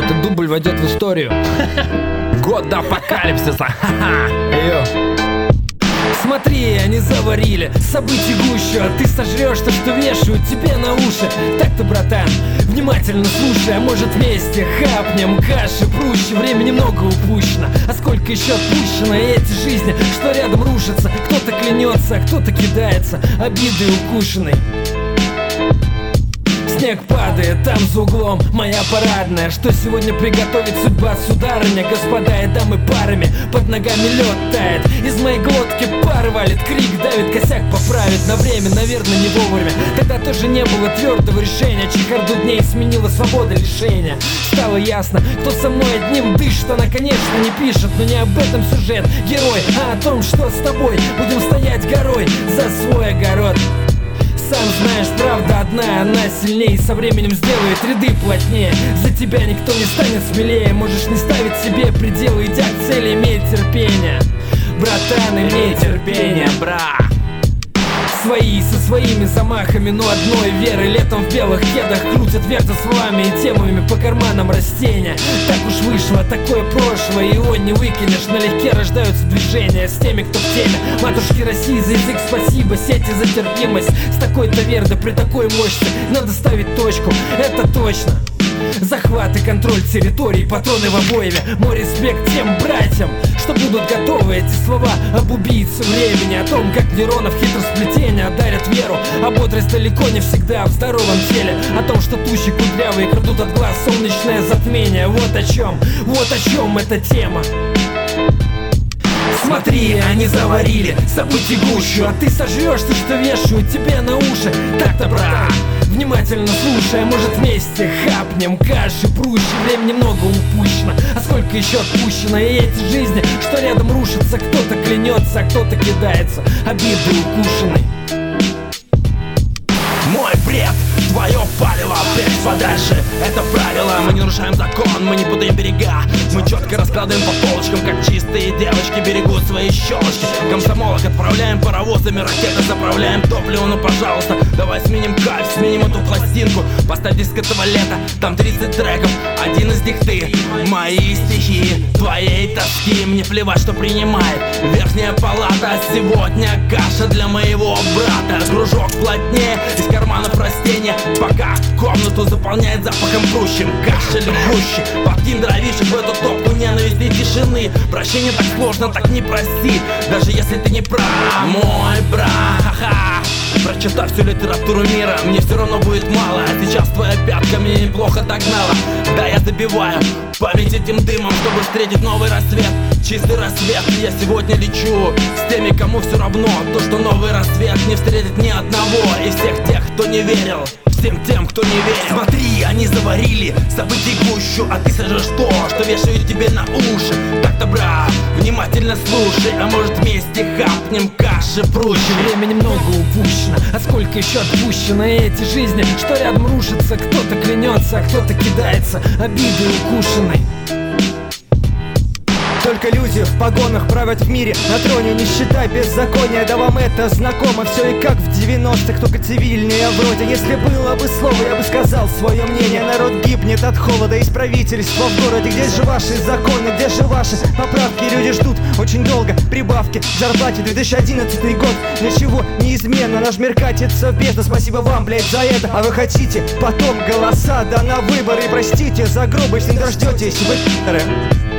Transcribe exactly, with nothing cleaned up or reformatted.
Этот дубль войдет в историю. Год до апокалипсиса. Смотри, они заварили событий гущу, а ты сожрешь то, что вешают тебе на уши. Так-то, братан, внимательно слушай, а может вместе хапнем каши прущи. Времени много упущено, а сколько еще отпущено. И эти жизни, что рядом рушатся. Кто-то клянется, а кто-то кидается обидой укушенной. Снег падает там за углом, моя парадная. Что сегодня приготовит судьба, сударыня? Господа и дамы парами, под ногами лед тает. Из моей глотки пар валит, крик давит, косяк поправит. На время, наверное, не вовремя. Тогда тоже не было твердого решения. Чехарду дней сменила свобода лишения. Стало ясно, кто со мной одним дышит. Она, конечно, не пишет, но не об этом сюжет. Герой, а о том, что с тобой будем стоять горой за свой огород. Сам знаешь, правда одна, она сильнее. Со временем сделает ряды плотнее. За тебя никто не станет смелее. Можешь не ставить себе пределы, идя к цели, имей терпение. Братан, имей терпение, бра. Свои со своими замахами, но одной веры. Летом в белых кедах крутят, вертят словами и темами по карманам растения. Так уж вышло, такое прошлое, его не выкинешь. Налегке рождаются движения с теми, кто в теме. Матушки России, за язык спасибо, сети за терпимость. С такой-то верды, при такой мощи надо ставить точку, это точно. Захват и контроль территорий, патроны в обоими. Мой респект тем братьям, что будут готовы эти слова об убийце времени. О том, как нейронов хитросплетения дарят веру. А бодрость далеко не всегда в здоровом теле. О том, что тучи кудрявые крадут от глаз солнечное затмение. Вот о чем, вот о чем эта тема. Смотри, они заварили событий гущу, а ты сожрешь то, что вешают тебе на уши. Так-то, брат, внимательно слушай, а может вместе хапнем каши прущи. Времени много упущено, а сколько еще отпущено. И эти жизни, что рядом рушатся. Кто-то клянется, а кто-то кидается обидой укушенной. Мой бред, твое палево, прячь подальше, это правило. Мы не нарушаем закон, мы не путаем берега. Мы четко раскладываем по полочкам, как чистые девочки берегут свои щелочки. Комсомолок отправляем паровозами, ракеты заправляем топливо. Ну пожалуйста, давай сменим кайф, сменим эту пластинку. Поставь диск этого лета, там тридцать треков. Один из них ты, мои стихи, твоей тоски. Мне плевать, что принимает верхняя палата. Сегодня каша для моего брата. Кружок плотнее, из карманов растения, пока комнату заполняет запахом прущим. Кашель гуще, подкинь дровишек в эту топку ненависти и тишины. Прощение так сложно, так не проси, даже если ты не прав. Мой брат, ха-ха. Прочитав всю литературу мира, мне все равно будет мало. А сейчас твоя пятка меня неплохо догнала. Да, я забиваю память этим дымом, чтобы встретить новый рассвет. Чистый рассвет, я сегодня лечу с теми, кому все равно. То, что новый рассвет не встретит ни одного из всех тех, кто не верил. Всем тем, кто не верил. Смотри, они заварили событий гущу, а ты сожрешь то, что вешают тебе на уши. Так-то, брат, внимательно слушай, а может вместе хапнем каши прущи. Времени много упущено, а сколько еще отпущено. И эти жизни, что рядом рушатся. Кто-то клянется, а кто-то кидается обидой укушенной. Только люди в погонах правят в мире. На троне нищета, беззаконие. Да вам это знакомо, все и как в девяностых, только цивильнее вроде. Если было бы слово, я бы сказал свое мнение. Народ гибнет от холода из правительства в городе. Где же ваши законы, где же ваши поправки? Люди ждут очень долго прибавки к зарплате. Две тысячи одиннадцатый год, ничего неизменно. Наш мир катится в бездну, спасибо вам, блять, за это. А вы хотите потом голоса, да на выборы. Простите за грубость, не дождетесь вы,